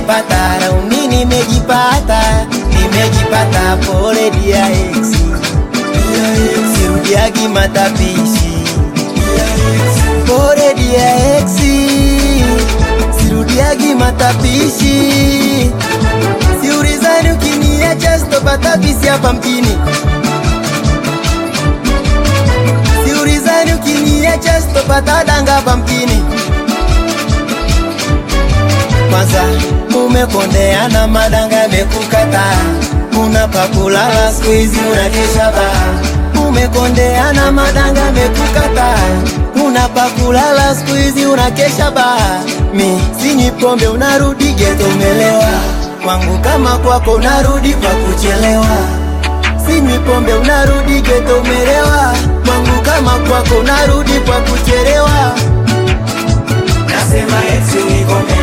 nimejipata, rauni nimejipata, nimejipata, pole dia ex. Sirudiagi matapishi, pole dia ex. Sirudiagi matapishi. Siulizani ukiniacha sitopata bisi hapa mjini. Siulizani ukiniacha sitopata danga hapa mjini. Kwanza umekondeana madanga mekukata, unapa kulala siku hizi unakesha ba. Umekondeana madanga mekukata, unapa kulala siku hizi unakesha ba. Mi sinywi pombe unarudi ghetto umelewa, kwangu kama kwako unarudi kwa kuchelewa. Sinywi pombe unarudi ghetto umelewa, kwangu kama kwako unarudi kwa kuchelewa. Nasema eti unikome.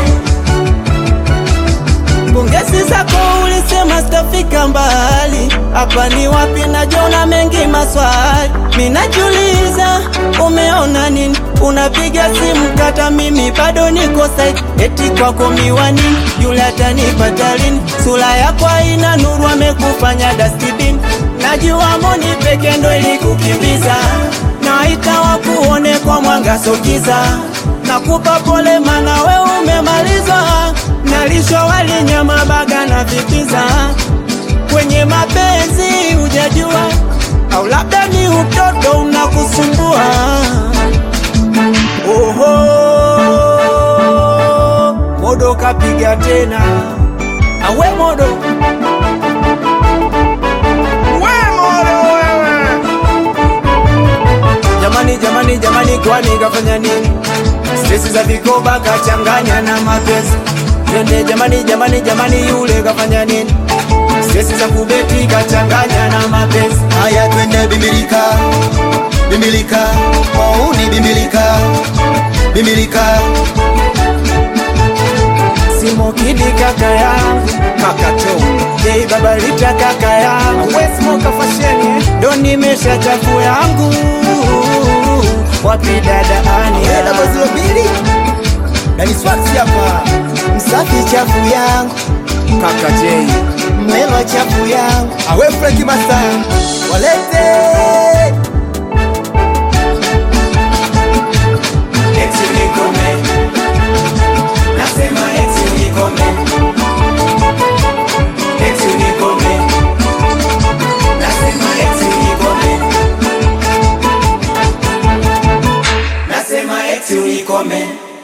Pongezi zako ulisema sitafika mbali, hapa ni wapi najiona mengi maswali. Minajiuliza umeona nini, unapiga simu kata mimi bado niko side. Eti kwako miwani, yule atanipata lini, sura yako haina nuru amekufanya dustbin. Najua moni peke ndo ilikukimbiza, naita wakuone kwa mwanga sokiza. Nakupa pole mana we umemaliza, nalisho wali nyama baga na vipiza. Kwenye mapenzi hujajua, au labda ni utoto unakusumbua. Oho, Modo kapiga tena. Awe Modo, jamani kwani kafanya nini? Stresi za vikoba kachanganya na mapenzi. Twende jamani yule kafanya nini? Stresi za kubeti kachanganya na mapenzi. Haya twende bimbilika, bimbilika, mauni bimbilika, bimbilika. Simo Kidi kaka yangu, kaka Tom Jay baba Rita kaka yangu, we smoke fashion ndo nimesha chafu yangu. Wapi dada ani Weda bazilo bili Dani Swaxi hapa, msafi chafu yangu, kaka Jay mlelo chafu yangu. Awe Franky Masa, walete Eti unikome. Nasema eti unikome. Eti unikome. Nasema eti unikome. Nasema eti unikome.